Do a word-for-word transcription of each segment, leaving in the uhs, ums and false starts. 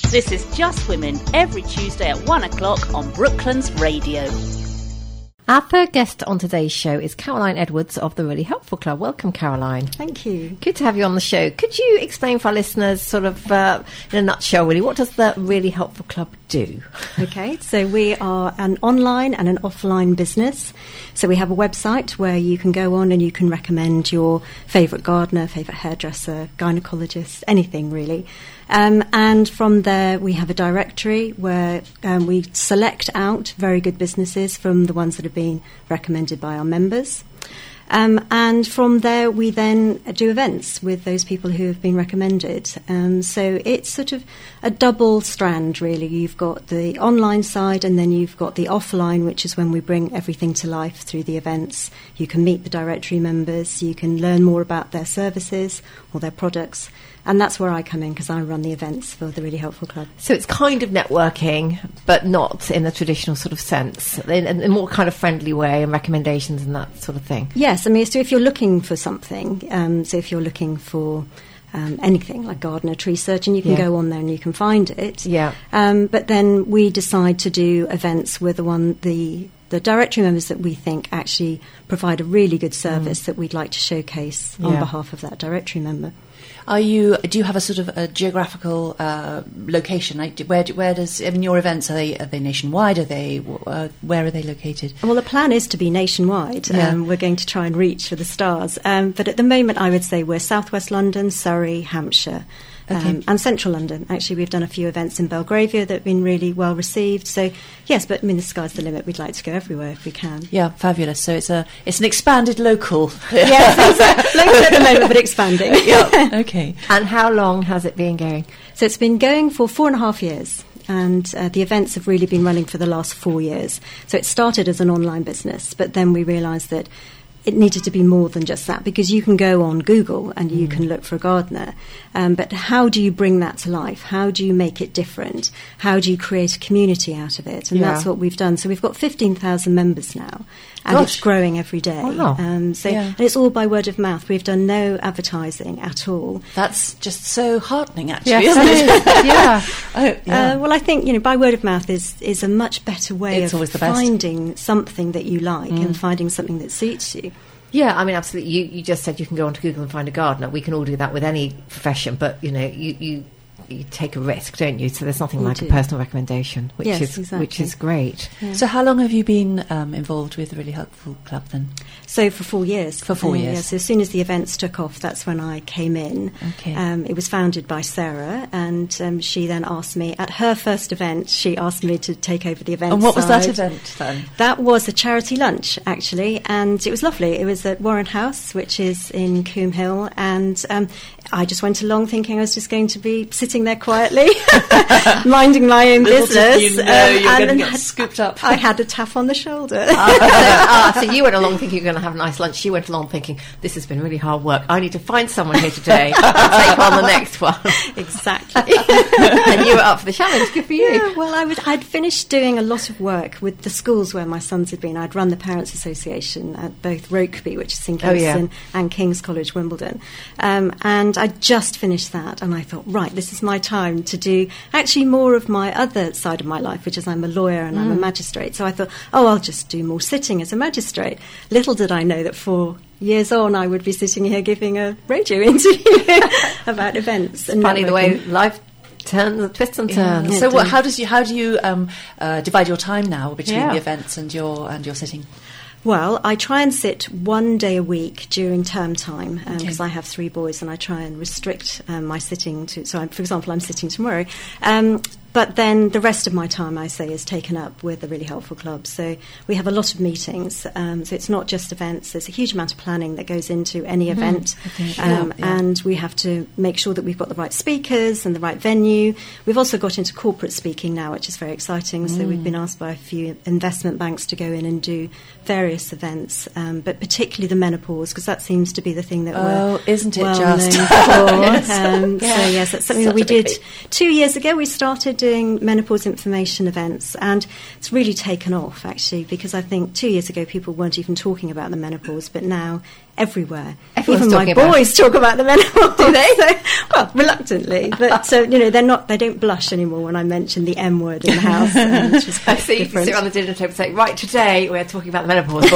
This is Just Women, every Tuesday at one o'clock on Brooklands Radio. Our third guest on today's show is Caroline Edwards of the Really Helpful Club. Welcome, Caroline. Thank you. Good to have you on the show. Could you explain for our listeners, sort of uh, in a nutshell, really, what does the Really Helpful Club do? Okay, so we are an online and an offline business. So we have a website where you can go on and you can recommend your favourite gardener, favourite hairdresser, gynaecologist, anything really. Um, and from there we have a directory where um, we select out very good businesses from the ones that have been recommended by our members. Um, and from there we then do events with those people who have been recommended. Um, so it's sort of a double strand, really. You've got the online side and then you've got the offline, which is when we bring everything to life through the events. You can meet the directory members, you can learn more about their services or their products. And that's where I come in, because I run the events for the Really Helpful Club. So it's kind of networking, but not in a traditional sort of sense, in, in a more kind of friendly way, and recommendations and that sort of thing. Yes, I mean, so if you're looking for something, um, so if you're looking for um, anything like gardener, tree surgeon, you can Yeah. go on there and you can find it. Yeah. Um, but then we decide to do events with the one the the directory members that we think actually provide a really good service mm. that we'd like to showcase on Yeah. behalf of that directory member. Are you? Do you have a sort of a geographical uh, location? Like, where? Where does? I mean, your events, are they? Are they nationwide? Are they? Uh, where are they located? Well, the plan is to be nationwide. Yeah. Um, we're going to try and reach for the stars. Um, but at the moment, I would say we're southwest London, Surrey, Hampshire. Um, Okay. and central London. Actually, we've done a few events in Belgravia that have been really well received. So, yes, but I mean, the sky's the limit. We'd like to go everywhere if we can. Yeah, fabulous. So it's a it's an expanded local. Yes, exactly. Local at the moment, but expanding. Yeah. Okay. And how long has it been going? So it's been going for four and a half years. And uh, the events have really been running for the last four years. So it started as an online business, but then we realised that it needed to be more than just that, because you can go on Google and you mm. can look for a gardener. Um, but how do you bring that to life? How do you make it different? How do you create a community out of it? And yeah. that's what we've done. So we've got fifteen thousand members now. And Gosh. It's growing every day. Wow. Um, so Yeah. and it's all by word of mouth. We've done no advertising at all. That's just so heartening, actually, Yes, isn't it it? is. Yeah. Oh, yeah. Uh, well, I think, you know, by word of mouth is, is a much better way It's of always the best. finding something that you like Mm. and finding something that suits you. Yeah, I mean, absolutely. You, you just said you can go onto Google and find a gardener. We can all do that with any profession, but, you know, you... you you take a risk, don't you? So there's nothing You like do. a personal recommendation, which Yes, is exactly. which is great. Yeah. So how long have you been um, involved with the Really Helpful Club then? So for four years. For four Uh, years. Yeah, so as soon as the events took off, that's when I came in. Okay. Um, it was founded by Sarah, and um, she then asked me, at her first event, she asked me to take over the event And what was that side. event then? That was a charity lunch, actually, and it was lovely. It was at Warren House, which is in Coombe Hill, and um, I just went along thinking I was just going to be sitting there quietly, minding my own Little business. did you know you were and going to then get scooped up. I had a tap on the shoulder. ah, so you went along thinking you're going to have a nice lunch. She went along thinking, this has been really hard work. I need to find someone here today and take on the next one. Exactly. And you were up for the challenge. Good for you. Yeah, well, I was, I'd finished doing a lot of work with the schools where my sons had been. I'd run the Parents' Association at both Rokeby, which is in Oh, yeah. Kingston, and King's College, Wimbledon. Um, and I'd just finished that, and I thought, right, this is my time to do actually more of my other side of my life, which is I'm a lawyer and I'm a magistrate. So I thought, oh, I'll just do more sitting as a magistrate. Little did I know that for years on I would be sitting here giving a radio interview about events. And Funny the way networking. life turns, twists and Yeah. turns. So it what, did. how does you how do you um, uh, divide your time now between Yeah. the events and your and your sitting? Well, I try and sit one day a week during term time because Okay. I have three boys, and I try and restrict um, my sitting to. So, I'm, for example, I'm sitting tomorrow. Um, But then the rest of my time, I say, is taken up with the Really Helpful Club. So we have a lot of meetings. Um, so it's not just events. There's a huge amount of planning that goes into any event. Okay, sure, um, yeah. And we have to make sure that we've got the right speakers and the right venue. We've also got into corporate speaking now, which is very exciting. So we've been asked by a few investment banks to go in and do various events, um, but particularly the menopause, because that seems to be the thing that Oh, we're isn't it well just? known for. Yes. Um, Yeah. So yes, that's something Such that we a big did thing. two years ago. We started doing menopause information events, and it's really taken off actually, because I think two years ago people weren't even talking about the menopause, but now everywhere. Everyone's Even my talking about boys talk about the menopause. Do they? So, well, reluctantly, but so you know, they're not. They don't blush anymore when I mention the M word in the house, um, which is I quite see you can different. sit around the dinner table and say, right, today we're talking about the menopause,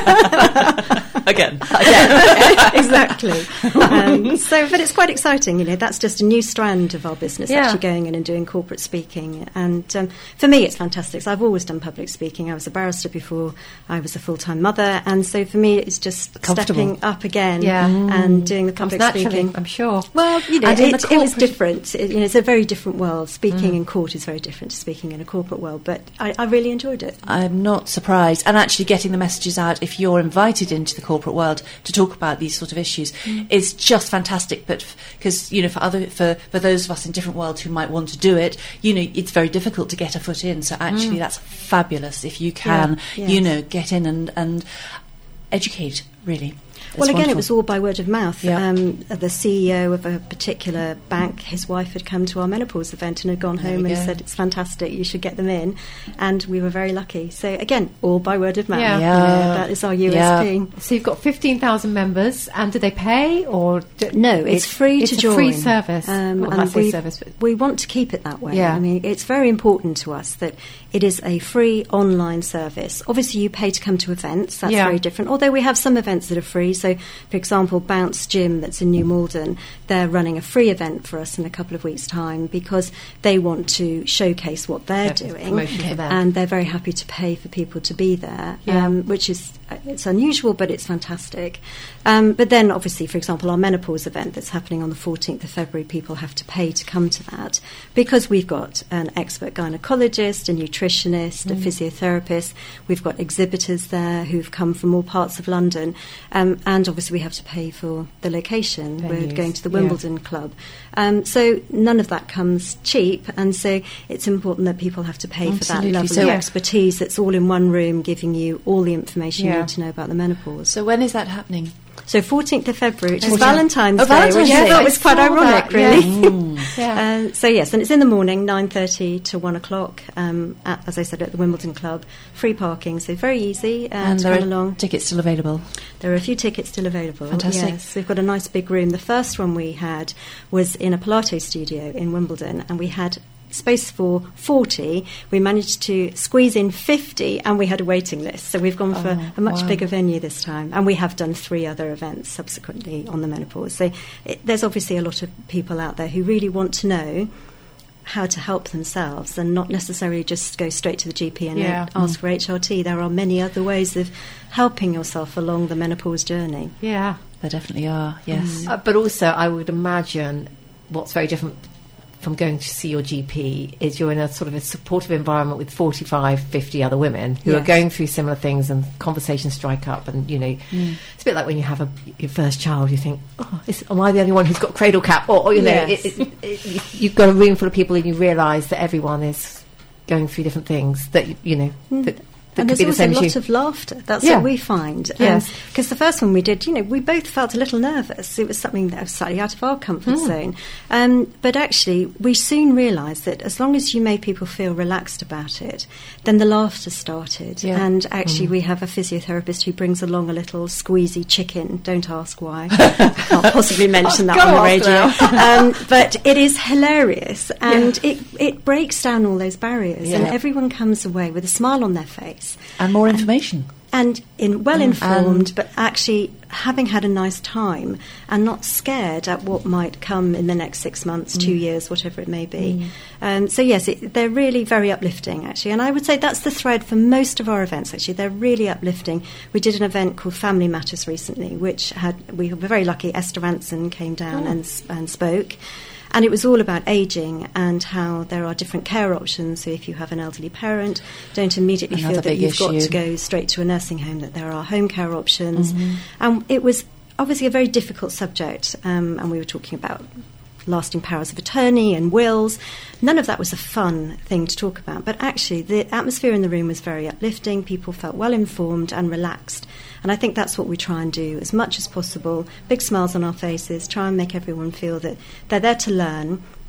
boys. Again. Yeah, exactly. Um, so, but it's quite exciting, you know. That's just a new strand of our business, Yeah. actually going in and doing corporate speaking. And um, for me, it's fantastic. So I've always done public speaking. I was a barrister before I was a full-time mother, and so for me, it's just Comfortable. stepping up again Yeah. and doing the Comes public naturally, speaking. I'm sure. Well, you know, And in it, the it was corporate- different. It, you know, it's a very different world. Speaking in court is very different to speaking in a corporate world, but I, I really enjoyed it. I'm not surprised. And actually getting the messages out, if you're invited into the corporate world to talk about these sort of issues, is just fantastic. But because, you know, for other for, for those of us in different worlds who might want to do it, you know, it's very difficult to get a foot in. So actually that's fabulous if you can, Yeah, you yes. know, get in and, and educate, really. It's Well, again, wonderful. it was all by word of mouth. Yeah. Um, the C E O of a particular bank, his wife had come to our menopause event and had gone There home we and go. said, it's fantastic, you should get them in. And we were very lucky. So, again, all by word of mouth. Yeah. You Yeah. know, that is our U S P. Yeah. So you've got fifteen thousand members, and do they pay or do, No, it's, free it's to a join. free service. Um, Well, and I say we, service, but- we want to keep it that way. Yeah. I mean, it's very important to us that it is a free online service. Obviously, you pay to come to events. That's Yeah. very different. Although we have some events that are free. So, for example, Bounce Gym, that's in New Malden, they're running a free event for us in a couple of weeks' time because they want to showcase what they're Yeah, it's doing. promotion for them. And they're very happy to pay for people to be there, Yeah. um, which is it's unusual, but it's fantastic. Um, but then, obviously, for example, our menopause event that's happening on the fourteenth of February, people have to pay to come to that because we've got an expert gynecologist, a nutritionist, Mm. a physiotherapist. We've got exhibitors there who've come from all parts of London, um, and obviously we have to pay for the location. We're Venues, going to the yeah. Wimbledon Club, um, so none of that comes cheap, and so it's important that people have to pay for Absolutely. that level So- of expertise that's all in one room, giving you all the information you Yeah. need to know about the menopause. So when is that happening? So fourteenth of February, which is fourteenth. Valentine's Oh, Day, Valentine's which Day. I thought I was quite saw ironic, that, yeah. really. Yeah. Uh, so yes, and it's in the morning, nine thirty to one o'clock. Um, at, as I said, at the Wimbledon Club, free parking, so very easy uh, And to there come are along. tickets still available. There are a few tickets still available. Fantastic. Yes, we've got a nice big room. The first one we had was in a Pilates studio in Wimbledon, and we had space for forty. We managed to squeeze in fifty, and we had a waiting list. So we've gone for Oh, a much wow. bigger venue this time, and we have done three other events subsequently on the menopause. So it, there's obviously a lot of people out there who really want to know how to help themselves and not necessarily just go straight to the G P and Yeah. ask for H R T. There are many other ways of helping yourself along the menopause journey. Yeah. There definitely are, yes. Uh, but also, I would imagine what's very different from going to see your G P is you're in a sort of a supportive environment with forty-five, fifty other women who are Yes. going through similar things, and conversations strike up. And, you know, it's a bit like when you have a, your first child, you think, oh, is, am I the only one who's got cradle cap? Or, or you know, Yes. it, it, it, you've got a room full of people and you realise that everyone is going through different things that, you know, that, that And could there's be the also same a lot as you. of laughter. That's Yeah. what we find. Yes. Because the first one we did, you know, we both felt a little nervous. It was something that was slightly out of our comfort Hmm. zone. Um, but actually, we soon realised that as long as you made people feel relaxed about it, then the laughter started. Yeah. And actually, Hmm. we have a physiotherapist who brings along a little squeezy chicken. Don't ask why. I can't possibly mention that Go on the off radio. um, but it is hilarious. And it, it breaks down all those barriers. And Yeah. everyone comes away with a smile on their face. And more information. And in well informed, And- but actually having had a nice time and not scared at what might come in the next six months, two years, whatever it may be. Um, so yes, it, they're really very uplifting, actually. And I would say that's the thread for most of our events. Actually, they're really uplifting. We did an event called Family Matters recently, which had we were very lucky. Esther Ranson came down and s- and spoke. And it was all about ageing and how there are different care options. So if you have an elderly parent, don't immediately Another feel that big you've got issue. to go straight to a nursing home, that there are home care options. And it was obviously a very difficult subject. Um, and we were talking about lasting powers of attorney and wills. None of that was a fun thing to talk about. But actually, the atmosphere in the room was very uplifting. People felt well informed and relaxed. And I think that's what we try and do as much as possible. Big smiles on our faces, try and make everyone feel that they're there to learn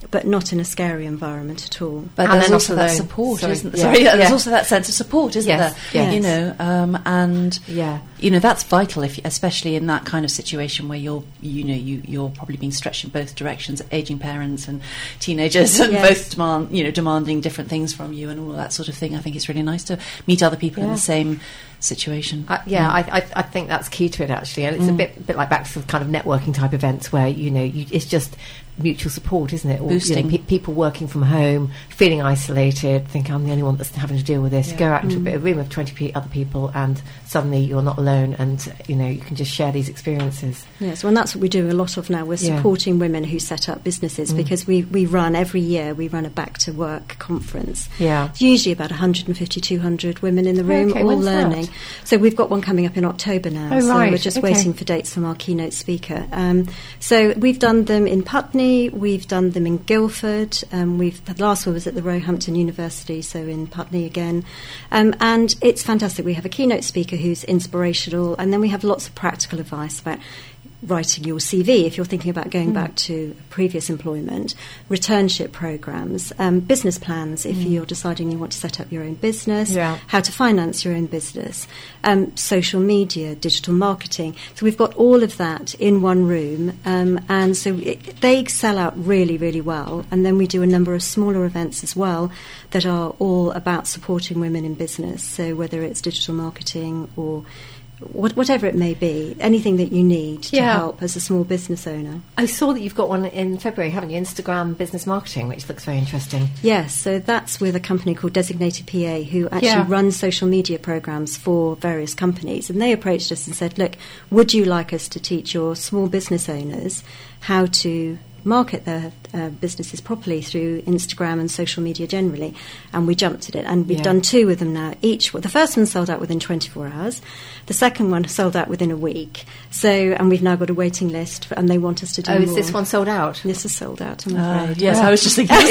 but not in a scary environment at all. But And there's then also also that the- support, sorry, isn't there? yeah, Sorry, yeah, there's yeah. also that sense of support, isn't Yes, there? yes. You know, um, and Yeah. you know that's vital, if especially in that kind of situation where you're, you know, you you're probably being stretched in both directions, aging parents and teenagers, and Yes. both demand, you know, demanding different things from you and all of that sort of thing. I think it's really nice to meet other people in Yeah. the same situation. Uh, yeah, I, I, I think that's key to it actually, and it's a bit, bit like back to kind of networking type events where you know you, it's just mutual support, isn't it? Or, you know, Boosting. pe- people working from home, feeling isolated, think I'm the only one that's having to deal with this. Yeah. Go out into a bit of room of twenty pe- other people, and suddenly you're not alone, and you know you can just share these experiences. Yes, well, and that's what we do a lot of now. We're Yeah. supporting women who set up businesses Mm. because we, we run every year, we run a back to work conference. Yeah. It's usually about one hundred fifty, two hundred women in the room, Okay, all when's that? learning. So we've got one coming up in October now. Oh, so right, we're just okay. waiting for dates from our keynote speaker. Um, so we've done them in Putney, we've done them in Guildford, um, we've the last one was at the Roehampton University, so in Putney again. Um, and it's fantastic. We have a keynote speaker who's inspirational, and then we have lots of practical advice about writing your C V if you're thinking about going Mm. back to previous employment, returnship programs, um, business plans if you're deciding you want to set up your own business, Yeah. how to finance your own business, um, social media, digital marketing. So we've got all of that in one room, um, and so it, they sell out really, really well. And then we do a number of smaller events as well that are all about supporting women in business. So whether it's digital marketing or what, whatever it may be, anything that you need to Yeah. help as a small business owner. I saw that you've got one in February, haven't you? Instagram business marketing, which looks very interesting. Yes, so that's with a company called Designated P A who actually Yeah. runs social media programs for various companies. And they approached us and said, look, would you like us to teach your small business owners how to market their uh, businesses properly through Instagram and social media generally? And we jumped at it, and we've Yeah. done two with them now. Each, the first one sold out within twenty-four hours. The second one sold out within a week. So, and we've now got a waiting list, for, and they want us to do Oh, more. is this one sold out? This is sold out, I'm Ah, afraid. yes, Yeah. I was just thinking.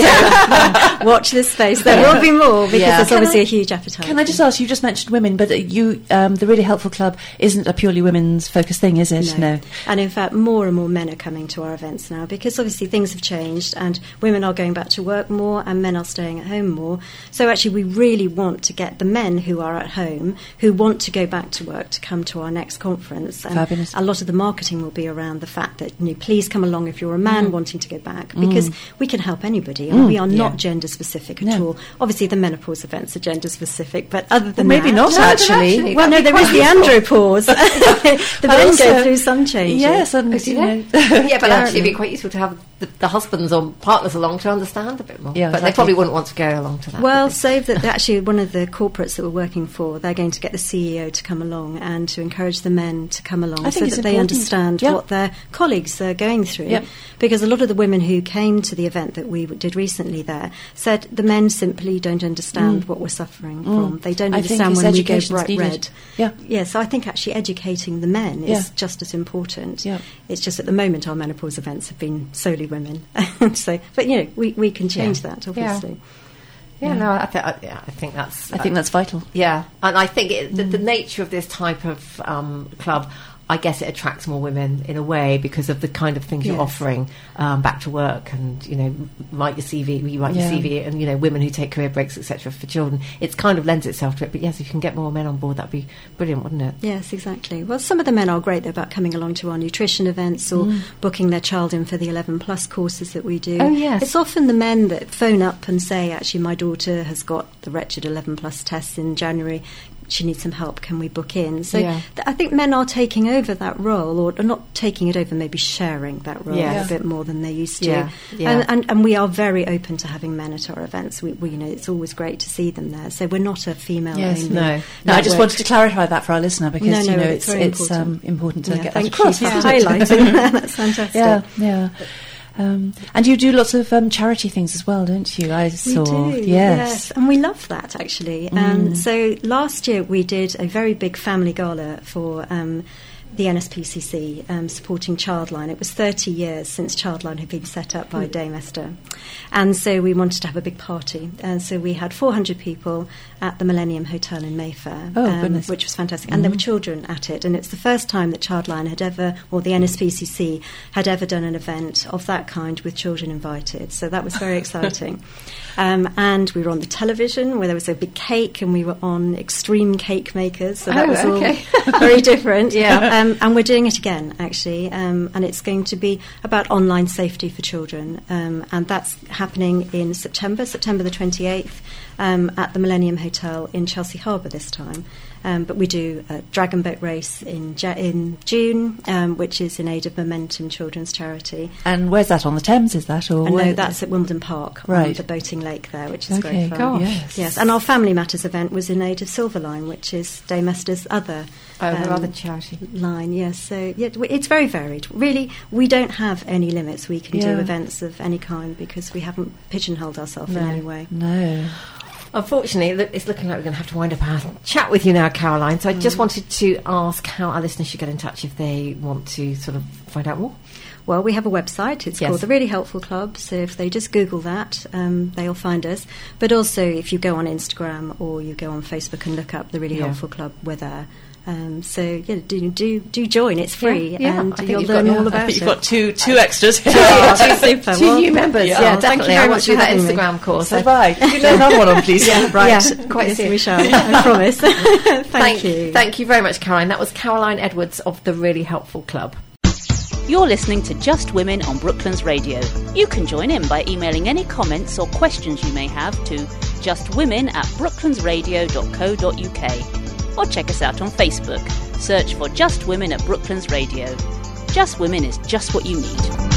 Watch this space. There will be more because Yeah. there's Can obviously I- a huge appetite. Can I just ask? You just mentioned women, but uh, you, um, the Really Helpful Club isn't a purely women's focused thing, is it? No. And in fact, more and more men are coming to our events now because obviously things have changed and women are going back to work more and men are staying at home more. So actually, we really want to get the men who are at home, who want to go back to work, to come to our next conference. And Fabulous. a lot of the marketing will be around the fact that, you know, please come along if you're a man wanting to go back, because we can help anybody and we are not yeah. gender specific at No. all. Obviously, the menopause events are gender specific, but other than maybe that, not, No, they're actually. actually- well, no, that'd be there is quite the useful. andropause. the But men also- go through some changes. Yes, and Oh, do you you? know, Yeah, but actually Apparently. it'd be quite useful to have the, the husbands or partners along to understand a bit more. Yeah, but they exactly. probably wouldn't want to go along to that. Well, would they? save that actually one of the corporates that we're working for, they're going to get the C E O to come along and to encourage the men to come along I so think that it's they important. understand Yeah. what their colleagues are going through. Yep. Because a lot of the women who came to the event that we did recently there said the men simply don't understand Mm. what we're suffering Mm. from. They don't I think understand it's when we go education's bright needed. red. Yeah. Yeah, so I think actually educating the men Yeah. is just as important. Yeah. It's just at the moment our menopause events have been solely women. so, but you know, we, we can change Yeah. that obviously. yeah, no, I, th- I, yeah, I think that's. I think that's vital. Yeah, and I think it, the, the Mm. nature of this type of um, club, I guess it attracts more women in a way because of the kind of things you're Yes. offering um, back to work, and you know, write your C V, you write Yeah. your C V, and you know, women who take career breaks, et cetera, for children. It's kind of lends itself to it. But yes, if you can get more men on board, that'd be brilliant, wouldn't it? Yes, exactly. Well, some of the men are great though about coming along to our nutrition events or booking their child in for the eleven plus courses that we do. Oh, yes. It's often the men that phone up and say, actually, my daughter has got the wretched eleven plus tests in January. She needs some help. Can we book in? So Yeah. th- I think men are taking over that role, or not taking it over, maybe sharing that role Yes. a bit more than they used to. Yeah, yeah. And, and, and we are very open to having men at our events. We, we, you know, it's always great to see them there. So we're not a female Yes, only. no. No, I just network. wanted to clarify that for our listener because No, you no, know it's it's very it's um, important. important to Yeah, get that thank across. you for isn't it? highlighting that. That's fantastic. Yeah, yeah. Um, and you do lots of um, charity things as well, don't you? I We saw. do, yes. yes, and we love that actually. Um, so last year we did a very big family gala for um, the N S P C C um, supporting Childline. It was thirty years since Childline had been set up by mm. Dame Esther. And so we wanted to have a big party. And so we had four hundred people at the Millennium Hotel in Mayfair, oh, um, goodness. which was fantastic. And mm. there were children at it. And it's the first time that Childline had ever, or the N S P C C, had ever done an event of that kind with children invited. So that was very exciting. Um, and we were on the television where there was a big cake, and we were on Extreme Cake Makers. So that oh, was okay. all very different. Yeah. Um, and we're doing it again, actually. Um, and it's going to be about online safety for children. Um, and that's happening in September, September the twenty-eighth, um, at the Millennium Hotel in Chelsea Harbour this time. Um, but we do a dragon boat race in ja- in June, um, which is in aid of Momentum Children's Charity. And where's that, on the Thames, is that? Or And where- no, that's at Wimbledon Park, on Right. the boating lake there, which is Okay, great fun. gosh. Yes. Yes, and our Family Matters event was in aid of Silverline, which is Dame Esther's other Oh, the um, other charity. line. Yes, so yeah, w- it's very varied. Really, we don't have any limits. We can Yeah. do events of any kind because we haven't pigeonholed ourselves No. in any way. No. Unfortunately, look, it's looking like we're going to have to wind up our chat with you now, Caroline. So I just wanted to ask how our listeners should get in touch if they want to sort of find out more. Well, we have a website. It's Yes. called The Really Helpful Club. So if they just Google that, um, they'll find us. But also, if you go on Instagram or you go on Facebook and look up The Really Yeah. Helpful Club, we're there. Um, so yeah, do do do join. It's free, Yeah, yeah. and I think you'll you've learn got- all yeah, I about You've it. got two two extras. Yeah, two super. Two Well, new members, yeah. yeah, Oh, thank you definitely. very I want much to do for that having me. Instagram course. So bye. Can you know another one on, please? Yeah, Right. yeah, Quite yes, soon. we shall. I promise. Thank, Thank you. Thank you very much, Caroline. That was Caroline Edwards of The Really Helpful Club. You're listening to Just Women on Brooklands Radio. You can join in by emailing any comments or questions you may have to justwomen at brooklandsradio dot co dot uk, or check us out on Facebook. Search for Just Women at Brooklands Radio. Just Women is just what you need.